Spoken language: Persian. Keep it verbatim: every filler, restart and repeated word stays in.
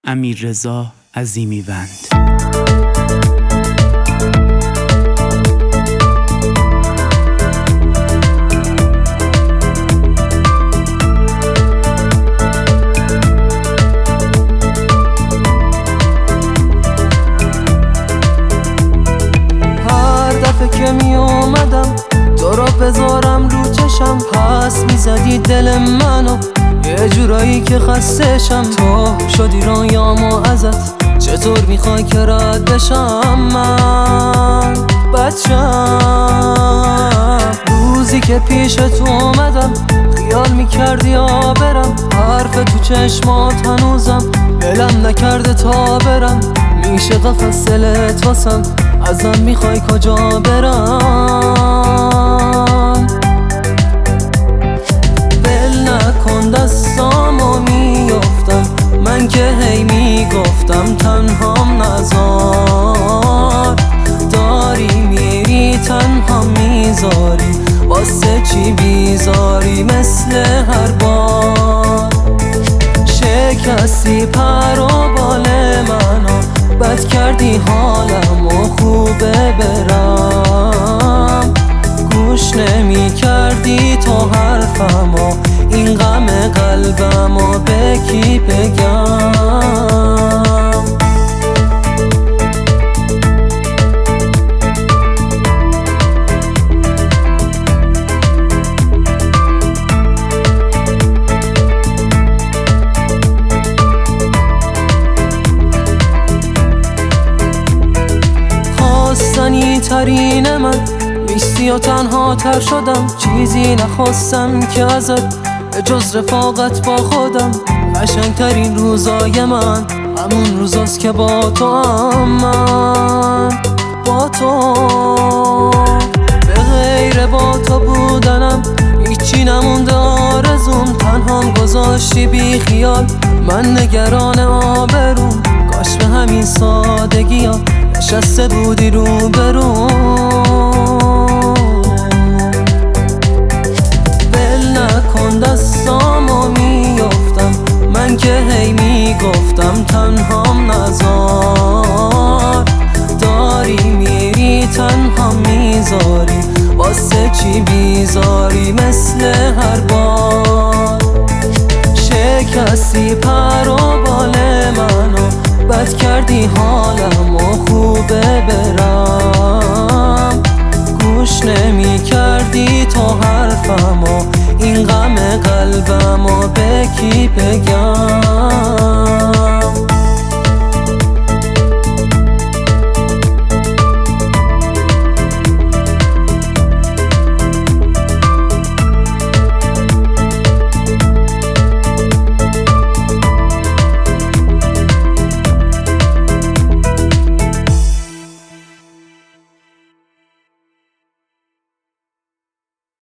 امیررضا عظیمیوند. که می اومدم تو را بذارم رو چشم، پس می زدی دل منو یه جورایی که خستشم. تو شدی رویامو ازت، چطور میخوای که رد بشم من بچم؟ روزی که پیش تو اومدم خیال میکردی یا برم، حرف تو چشمات هنوزم دلم نکرده تا برم. میشه قفص دلت واسم، ازم میخوای کجا برم؟ ول نکن دستامو میافتم، من که هی میگفتم تنهام نذار. داری میری تنها میذاری، واسه چی بیزاری مثل هر بار؟ شکستی پر و بال منو، بد کردی حالم و خوبه برم. گوش نمی کردی تو حرفم و این غم قلبم و به کی بگم؟ خواستنی ترین من نیستی و تنها تر شدم، چیزی نخواستم که ازت جز رفاقت با خودم. قشنگترین روزای من همون روزاست که با تو هم، من با تو به غیر با تو بودنم هیچی نمونده آرزوم. تنهام گذاشتی بی خیال، من نگران آبروم. کاش به همین سادگی ها نشسته بودی رو برو. ول نکن دستامو میافتم، من که هی میگفتم تنهام نذار. داری میری تنها میذاری، واسه چی بیزاری مثل هر بار؟ شکستی پر و بال منو، بد کردی حالم و خوبه برم. گوش نمی کردی تو حرفم و این غم قلبم و به کی بگم؟